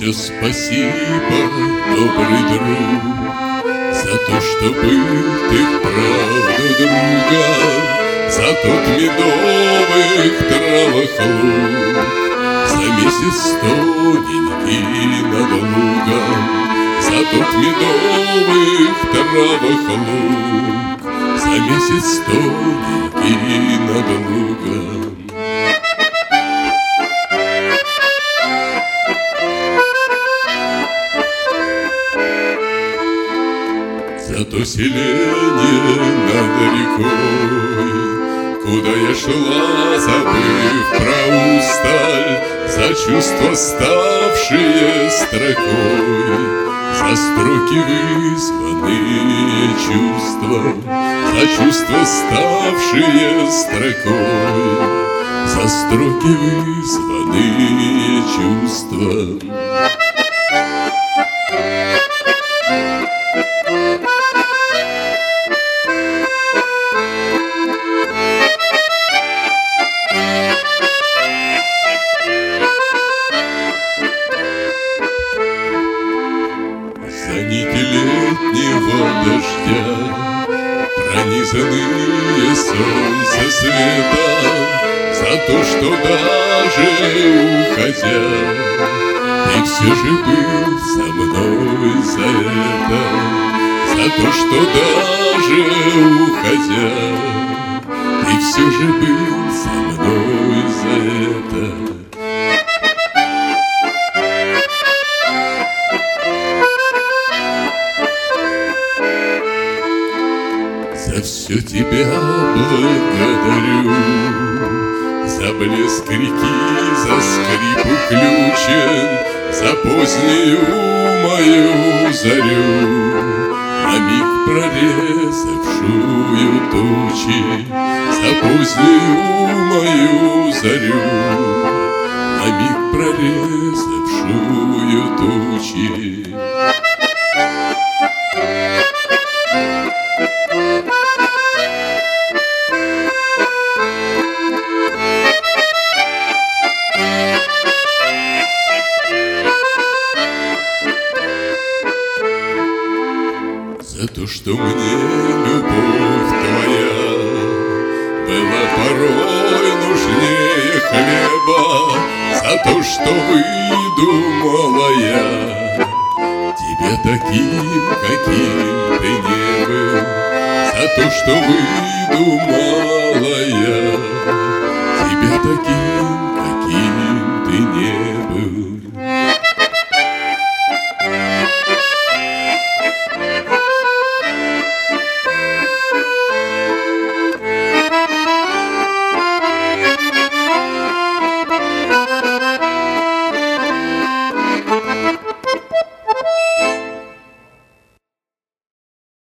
все спасибо, добрый друг, за то, что был ты вправду другом, за тот медовых травах луг, за месяц тоненький над лугом, за тот медовых травах луг, за месяц тоненький над лугом. За то селение над рекой, куда я шла, забыв про усталь, за чувства, ставшие строкой, за строки, вызванные чувством, за чувства, ставшие строкой, за строки, вызванные чувством. За нити летнего дождя, пронизанные солнце светом, за то, что даже уходя, ты все же был со мной за это, за то, что даже уходя, ты все же был со мной за это. За все тебя благодарю, за блеск реки, за скрипу ключен, за позднюю мою зарю, на миг прорезавшую тучи, за позднюю мою зарю, на миг прорезавшую тучи. За то, что мне любовь твоя была порой нужнее хлеба, за то, что выдумала я тебя таким, каким ты не был, за то, что выдумала